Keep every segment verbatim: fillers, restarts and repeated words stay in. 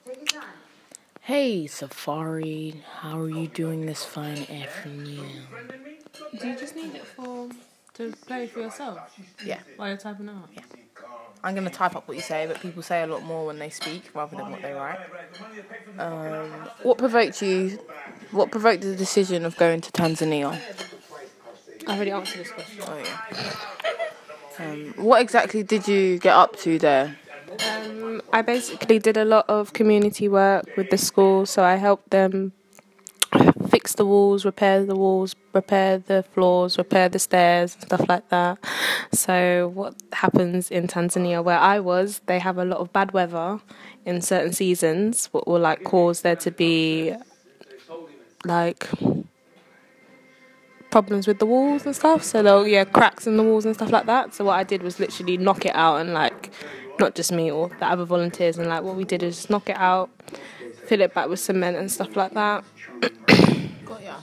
Hey, Safari, how are you doing this fine afternoon? Do you just need it for to play for yourself Yeah, while you're typing out? yeah. I'm going to type up what you say, but people say a lot more when they speak rather than what they write. Um, what provoked you, what provoked the decision of going to Tanzania? I already answered this question. Oh, yeah. Um, what exactly did you get up to there? Um, I basically did a lot of community work with the school, so I helped them fix the walls, repair the walls, repair the floors, repair the stairs, and stuff like that. So what happens in Tanzania, where I was, they have a lot of bad weather in certain seasons, what will like cause there to be like problems with the walls and stuff. So they'll yeah cracks in the walls and stuff like that. So what I did was literally knock it out, and like not just me or the other volunteers, and like what we did is just knock it out, fill it back with cement and stuff like that. Got ya.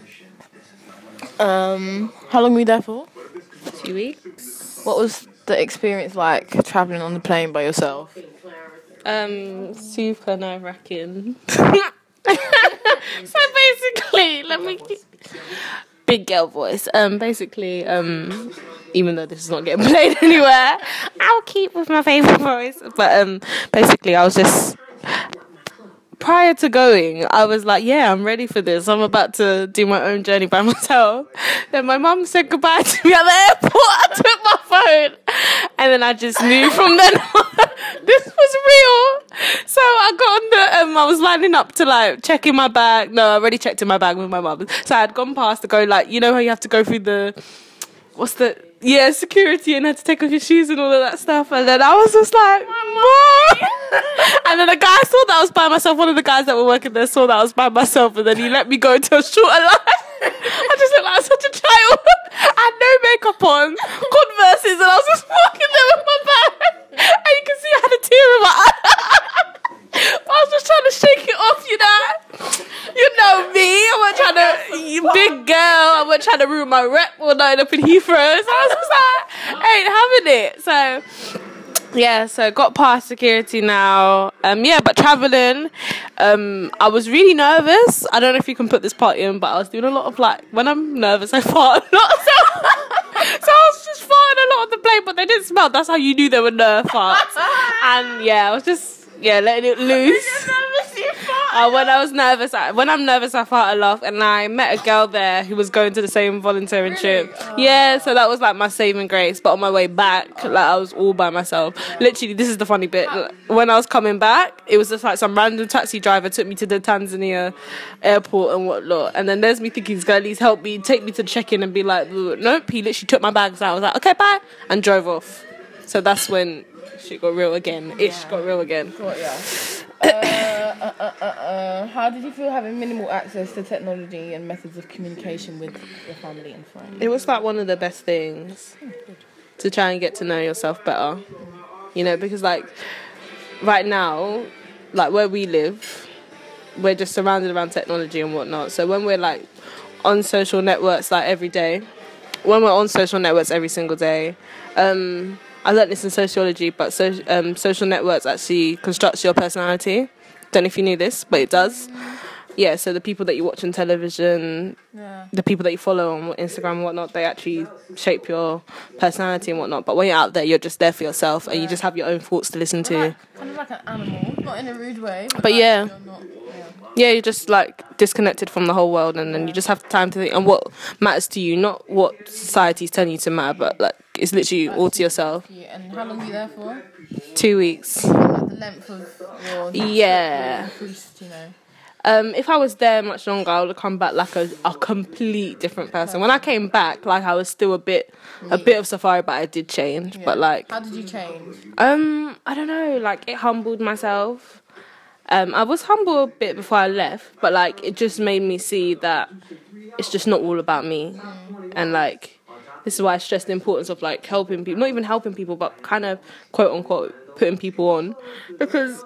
Um, how long were you there for? Two weeks. What was the experience like travelling on the plane by yourself? Um, super nerve wracking. So basically, let me big girl voice. Um, basically, um, even though this is not getting played anywhere, I'll keep with my favourite voice. But um, basically, I was just. Prior to going, I was like, yeah, I'm ready for this. I'm about to do my own journey by myself. Then my mum said goodbye to me at the airport. I took my phone. And then I just knew from then on, this was real. So I got on the, um, I was lining up to like check in my bag. No, I already checked in my bag with my mum. So I had gone past to go like, you know how you have to go through the, what's the, yeah, security, and had to take off your shoes and all of that stuff. And then I was just like, Mom! And then the guy saw that I was by myself. One of the guys that were working there saw that I was by myself, and then he let me go into a shorter line. I just looked like such a child. I had no makeup on, Converses, and I was just walking there with my bag. And you can see I had a tear in my eye. I was just trying to shake it off, you know. You know me. I wasn't trying to, big girl. I wasn't trying to ruin my rep all night up in Heathrow. So I was just like, I ain't having it. So, yeah, so got past security now. Um, yeah, but traveling, um, I was really nervous. I don't know if you can put this part in, but I was doing a lot of like, when I'm nervous, I fart a lot. So, so I was just farting a lot on the plane, but they didn't smell. That's how you knew they were nerve farts. And yeah, I was just. Yeah, letting it loose. Uh, when I was nervous, I, when I'm nervous, I fart a lot. And I met a girl there who was going to the same volunteering Really? trip. Oh. Yeah, so that was like my saving grace. But on my way back, like I was all by myself. Literally, this is the funny bit. When I was coming back, it was just like some random taxi driver took me to the Tanzania airport and whatnot. And then there's me thinking, he's going to at least help me, take me to check-in and be like, nope. He literally took my bags out. I was like, okay, bye, and drove off. So that's when shit got real again. Ish yeah. got real again. Got ya. uh, uh, uh, uh, uh, how did you feel having minimal access to technology and methods of communication with your family and friends? It was like one of the best things to try and get to know yourself better. You know, because like right now, like where we live, we're just surrounded around technology and whatnot. So when we're like on social networks like every day, when we're on social networks every single day, um, I learned this in sociology, but so, um, social networks actually constructs your personality. Don't know if you knew this, but it does. Yeah, so the people that you watch on television, yeah. the people that you follow on Instagram and whatnot, they actually shape your personality and whatnot. But when you're out there, you're just there for yourself, and yeah. you just have your own thoughts to listen to. Like, kind of like an animal, not in a rude way. But, but like, yeah. You're not, yeah. Yeah, you're just like disconnected from the whole world, and then you just have time to think on what matters to you, not what society's telling you to matter, but like it's literally all to yourself. And how long were you there for? Two weeks. Like the length of your yeah. increased, you know. Um, if I was there much longer, I would have come back like a, a complete different person. When I came back, like I was still a bit, a bit of Safari, but I did change. Yeah. But like, how did you change? Um, I don't know. Like it humbled myself. Um, I was humble a bit before I left, but like it just made me see that it's just not all about me, mm. and like this is why I stress the importance of like helping people, not even helping people, but kind of quote unquote putting people on, because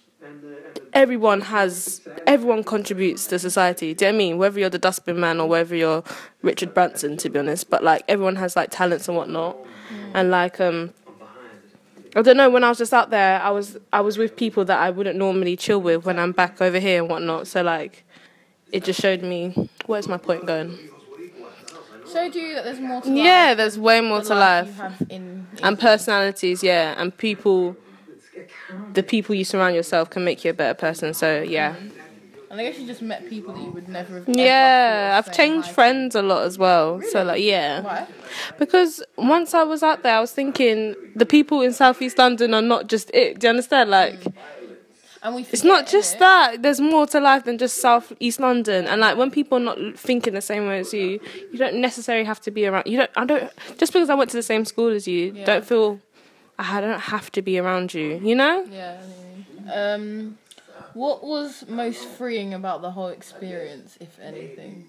everyone has, everyone contributes to society. Do you know what I mean? Whether you're the dustbin man or whether you're Richard Branson, to be honest, but like everyone has like talents and whatnot, mm. and like um. I don't know, when I was just out there, I was I was with people that I wouldn't normally chill with when I'm back over here and whatnot. So, like, it just showed me, where's my point going? Showed you that there's more to life. Yeah, there's way more the to life life. you have in, in And personalities, yeah. And people, the people you surround yourself can make you a better person. So, yeah. And I guess you just met people that you would never have. Yeah, ever I've changed friends a lot as well. Really? So, like, yeah. Why? Because once I was out there, I was thinking the people in South East London are not just it. Do you understand? Like, Mm. And we it's not forget, just innit? that. There's more to life than just South East London. And like, when people are not thinking the same way as you, you don't necessarily have to be around. You don't. I don't. Just because I went to the same school as you, Yeah. don't feel I don't have to be around you. You know? Yeah. I mean, um, what was most freeing about the whole experience, if anything?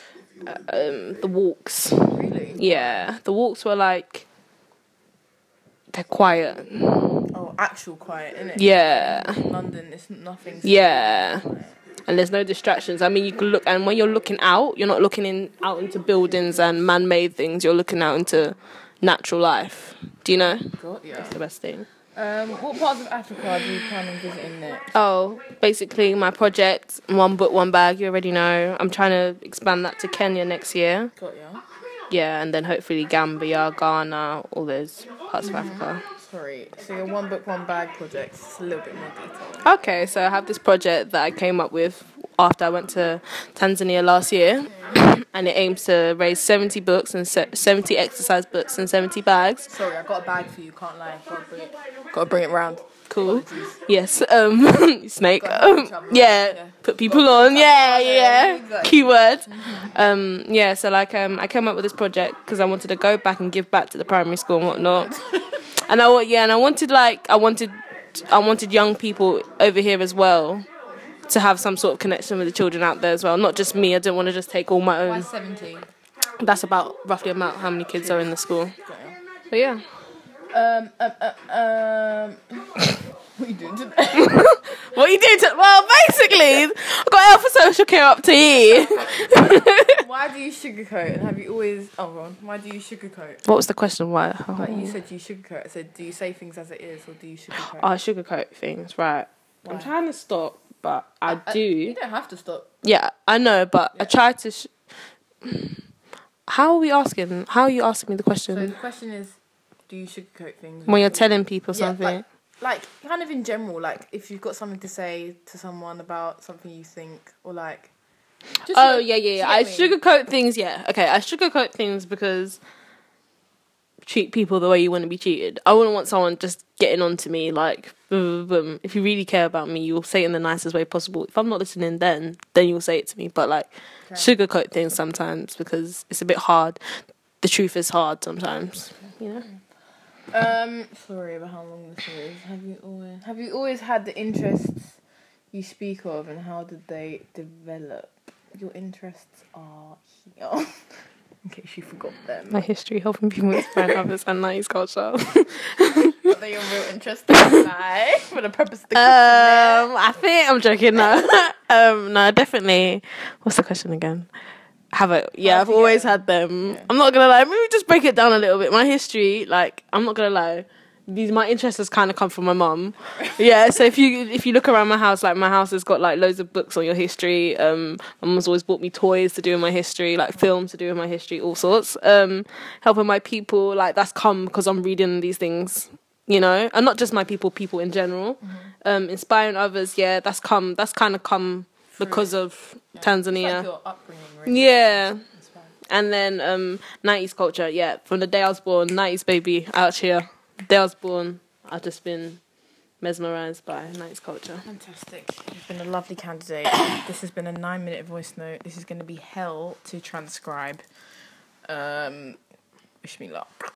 Um, the walks. Really? Yeah, the walks were like they're quiet. Oh, actual quiet, innit? Yeah. In London, it's nothing. Yeah. And there's no distractions. I mean, you can look, and when you're looking out, you're not looking in out into buildings and man-made things. You're looking out into natural life. Do you know? God, yeah. That's the best thing. Um, what parts of Africa do you plan on visiting next? Oh, basically my project, one book, one bag. You already know. I'm trying to expand that to Kenya next year. Got ya. Yeah, and then hopefully Gambia, Ghana, all those parts of Africa. Sorry, so your one book, one bag project is a little bit more detailed. Okay, so I have this project that I came up with after I went to Tanzania last year, and it aims to raise seventy books and se- seventy exercise books and seventy bags. Sorry, I got a bag for you, can't lie. Gotta bring it, gotta bring it round. Cool. Apologies. Yes, um, snake. Gotta help Um, each other. yeah, Yeah. put people on. Yeah, Yeah, yeah. exactly. Keyword. Um, yeah, so like, um, I came up with this project because I wanted to go back and give back to the primary school and whatnot. And I wa- yeah, and I wanted like I wanted I wanted young people over here as well to have some sort of connection with the children out there as well. Not just me. I didn't want to just take all my Why own. seventy? That's about roughly about how many kids are in the school. Got ya. But yeah. Um, um, um, um, what are you doing today? What are you doing? To- well, basically, I got Alpha Social Care up to here. Why do you sugarcoat? And have you always? Oh, Ron, why do you sugarcoat? What was the question? Why? Like you said, you sugarcoat. I said, do you say things as it is, or do you sugarcoat? Oh, sugarcoat things, right? Why? I'm trying to stop, but I, I- do. You don't have to stop. Yeah, I know, but I Yeah. try to. Sh- How are we asking? How are you asking me the question? So the question is, do you sugarcoat things? When you're telling people Yeah, something. like, like kind of in general, like if you've got something to say to someone about something you think, or like. Just Oh like- yeah, yeah, do yeah. you I get me? sugarcoat things. Yeah, okay. I sugarcoat things because treat people the way you want to be treated. I wouldn't want someone just getting on to me like, boom, boom, boom. If you really care about me, you'll say it in the nicest way possible. If I'm not listening, then then you'll say it to me. But like, Okay. sugarcoat things sometimes because it's a bit hard. The truth is hard sometimes. You know. Um, sorry about how long this is. Have you always have you always had the interests you speak of, and how did they develop? Your interests are here. In case you forgot them. My history, helping people inspire others, and nineties culture. Are they your real interests in life for the purpose of the Um, I think I'm joking now. um, no, definitely. What's the question again? Have I? Yeah, How'd I've you always get- had them. Yeah. I'm not gonna lie. Maybe just break it down a little bit. My history, like, I'm not gonna lie. These my interests has kind of come from my mum. Yeah. So if you if you look around my house, like my house has got like loads of books on your history. Um, my mum's always bought me toys to do with my history, like films to do with my history, all sorts. Um, helping my people, like that's come because I'm reading these things. You know, and not just my people, people in general. Mm-hmm. Um, inspiring others, yeah, that's come, that's kind of come because of Yeah. Tanzania. It's like your upbringing, really. Yeah, Inspiring. and then um, nineties culture, yeah, from the day I was born, nineties baby out here. The day I was born, I've just been mesmerised by nineties culture. Fantastic. You've been a lovely candidate. This has been a nine minute voice note. This is going to be hell to transcribe. Um, wish me luck.